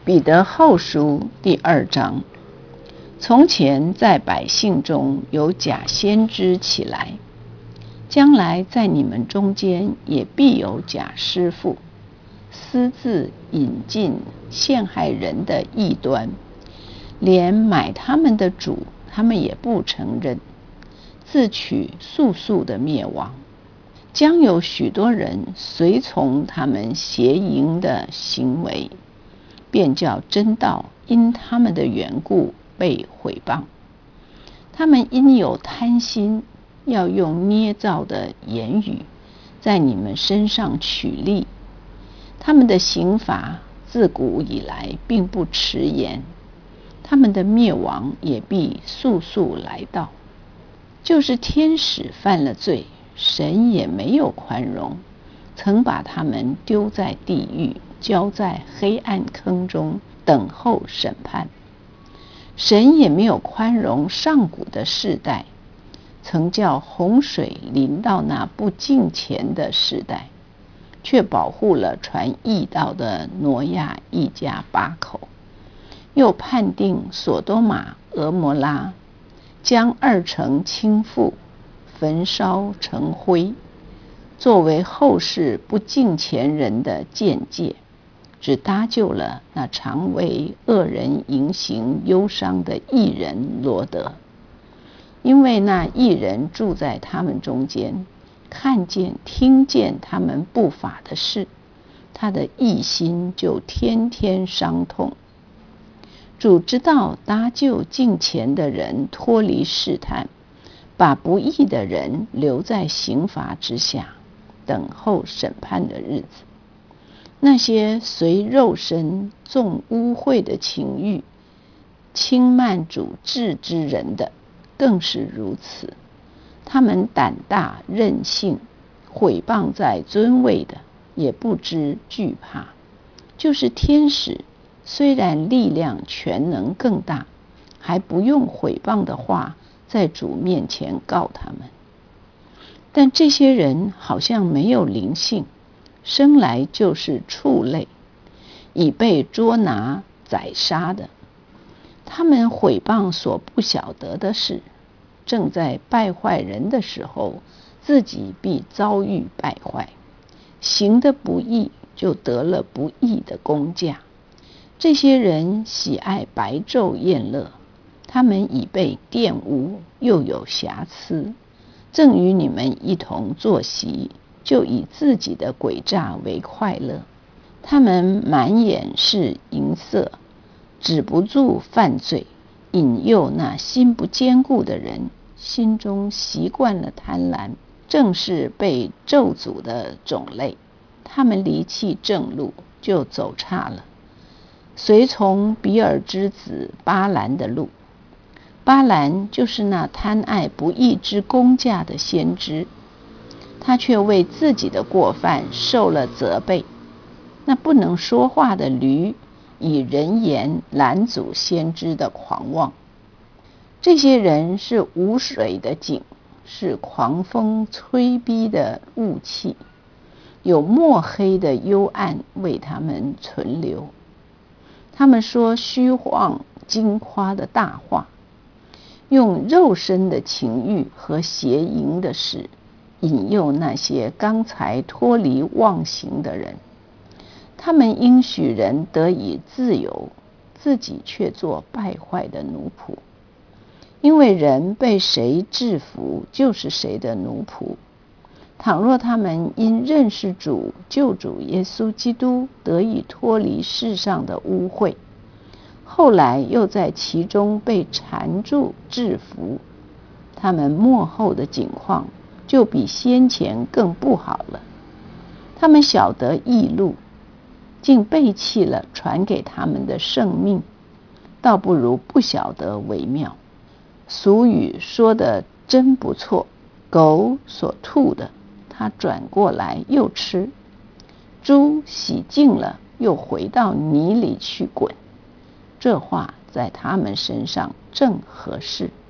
彼得后书第2章。从前在百姓中有假先知起来，将来在你们中间也必有假师傅，私自引进陷害人的异端，连买他们的主他们也不承认，自取速速的灭亡。将有许多人随从他们邪淫的行为，便叫真道因他们的缘故被毁谤。他们因有贪心，要用捏造的言语在你们身上取利。他们的刑罚自古以来并不迟延，他们的灭亡也必速速来到。就是天使犯了罪，神也没有宽容，曾把他们丢在地狱，交在黑暗坑中，等候审判。神也没有宽容上古的世代，曾叫洪水临到那不敬虔的世代，却保护了传义道的挪亚一家8口。又判定所多玛、俄摩拉，将2城倾覆，焚烧成灰，作为后世不敬虔人的鉴戒，只搭救了那常为恶人淫行忧伤的义人罗得。因为那义人住在他们中间，看见听见他们不法的事，他的义心就天天伤痛。主知道搭救敬虔的人脱离试探，把不义的人留在刑罚之下，等候审判的日子。那些随肉身纵污秽的情欲，轻慢主治之人的，更是如此。他们胆大任性，毁谤在尊位的，也不知惧怕。就是天使，虽然力量全能更大，还不用毁谤的话在主面前告他们。但这些人好像没有灵性，生来就是畜类，已被捉拿宰杀的。他们毁谤所不晓得的事，正在败坏人的时候，自己必遭遇败坏。行的不义，就得了不义的工价。这些人喜爱白昼宴乐，他们已被玷污，又有瑕疵，正与你们一同坐席，就以自己的诡诈为快乐。他们满眼是淫色，止不住犯罪，引诱那心不坚固的人，心中习惯了贪婪，正是被咒诅的种类。他们离弃正路，就走差了，随从比尔之子巴兰的路。巴兰就是那贪爱不义之工价的先知，他却为自己的过犯受了责备。那不能说话的驴，以人言拦阻先知的狂妄。这些人是无水的井，是狂风吹逼的雾气，有墨黑的幽暗为他们存留。他们说虚妄惊夸的大话，用肉身的情欲和邪淫的事，引诱那些刚才脱离妄行的人。他们应许人得以自由，自己却做败坏的奴仆。因为人被谁制服，就是谁的奴仆。倘若他们因认识主救主耶稣基督，得以脱离世上的污秽，后来又在其中被缠住制服，他们末后的景况就比先前更不好了。他们晓得义路，竟背弃了传给他们的圣命，倒不如不晓得为妙。俗语说的真不错，狗所吐的，它转过来又吃；猪洗净了，又回到泥里去滚。这话在他们身上正合适。